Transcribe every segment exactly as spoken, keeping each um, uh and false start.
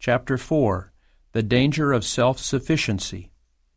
Chapter four. The Danger of Self-Sufficiency.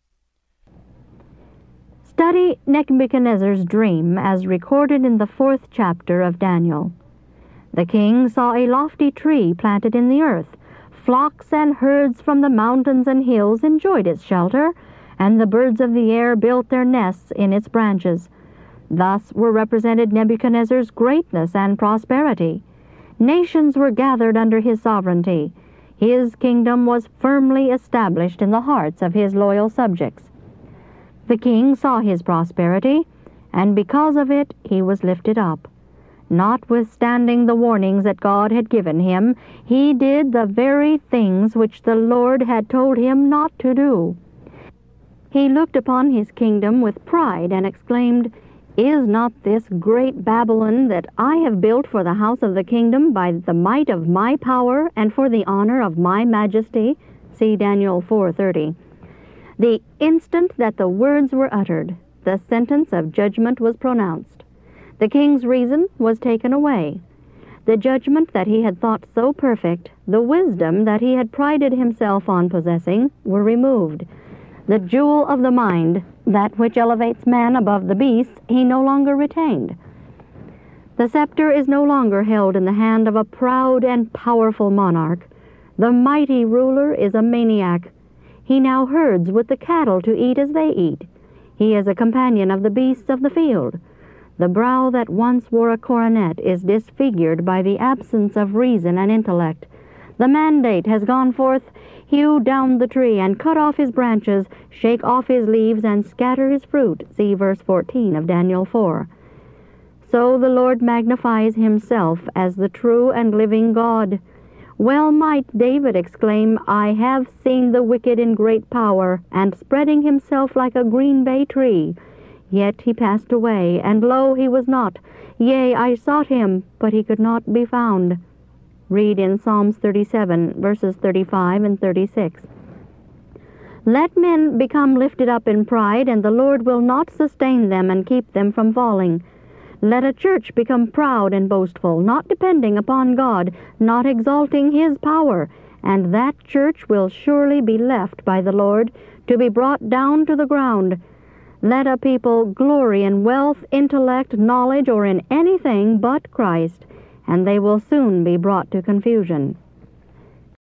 Study Nebuchadnezzar's dream as recorded in the fourth chapter of Daniel. The king saw a lofty tree planted in the earth. Flocks and herds from the mountains and hills enjoyed its shelter, and the birds of the air built their nests in its branches. Thus were represented Nebuchadnezzar's greatness and prosperity. Nations were gathered under his sovereignty. His kingdom was firmly established in the hearts of his loyal subjects. The king saw his prosperity, and because of it he was lifted up. Notwithstanding the warnings that God had given him, he did the very things which the Lord had told him not to do. He looked upon his kingdom with pride and exclaimed, "Is not this great Babylon that I have built for the house of the kingdom by the might of my power and for the honor of my majesty?" See Daniel four thirty. The instant that the words were uttered, the sentence of judgment was pronounced. The king's reason was taken away. The judgment that he had thought so perfect, the wisdom that he had prided himself on possessing, were removed. The jewel of the mind, that which elevates man above the beasts, he no longer retained. The scepter is no longer held in the hand of a proud and powerful monarch. The mighty ruler is a maniac. He now herds with the cattle to eat as they eat. He is a companion of the beasts of the field. The brow that once wore a coronet is disfigured by the absence of reason and intellect. The mandate has gone forth, hew down the tree and cut off his branches, shake off his leaves and scatter his fruit. See verse fourteen of Daniel four. So the Lord magnifies himself as the true and living God. Well might David exclaim, "I have seen the wicked in great power, and spreading himself like a green bay tree. Yet he passed away, and lo, he was not. Yea, I sought him, but he could not be found." Read in Psalms thirty-seven, verses thirty-five and thirty-six. Let men become lifted up in pride, and the Lord will not sustain them and keep them from falling. Let a church become proud and boastful, not depending upon God, not exalting his power, and that church will surely be left by the Lord, to be brought down to the ground. Let a people glory in wealth, intellect, knowledge, or in anything but Christ, and they will soon be brought to confusion.